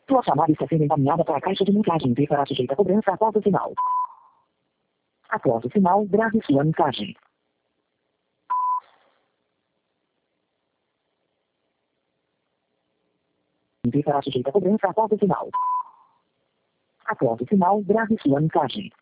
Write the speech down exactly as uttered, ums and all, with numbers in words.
Sua chamada está sendo encaminhada para a caixa de mensagem e será sujeita a cobrança após o sinal. Após o sinal, grave sua mensagem. E será sujeita a cobrança após o sinal. Após o sinal, grave sua mensagem.